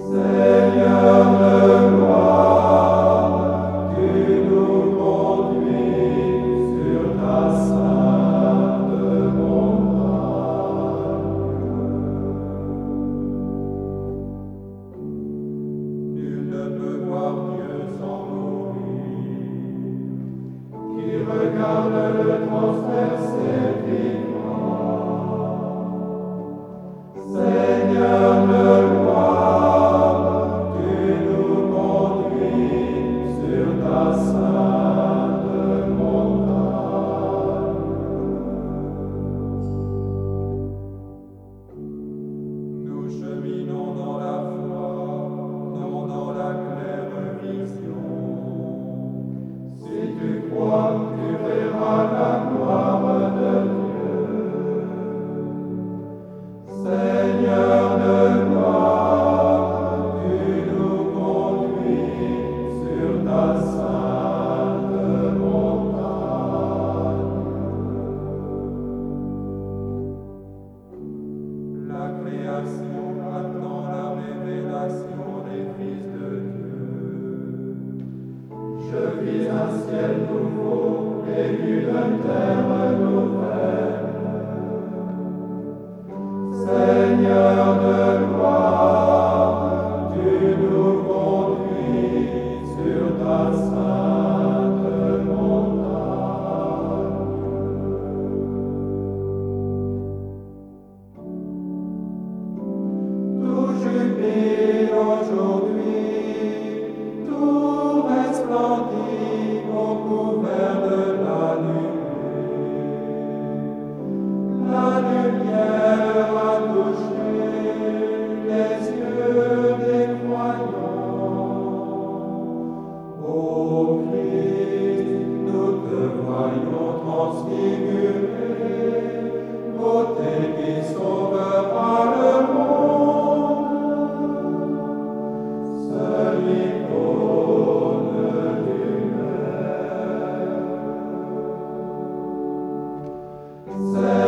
Seigneur de gloire, tu nous conduis sur ta sainte montagne. Nul ne peut voir Dieu sans mourir, qui regarde le transpercer vivant. Seigneur de gloire, tu nous conduis sur ta sainte montagne. Nous cheminons dans la foi, non dans la claire vision. Si tu crois, tu verras la gloire de Dieu. Seigneur de gloire, tu nous conduis sur ta sainte montagne. La création attend la révélation des fils de Dieu. Je vis un ciel nouveau et une terre nouvelle. Seigneur de gloire, tu nous conduis sur ta sainte montagne. Tout jubile aujourd'hui, tout resplendit au couvert de la nuée. La lumière a touché les yeux des croyants. Ô Christ, nous te voyons transfiguré, beauté qui sauvera le monde. Seule icône du Père.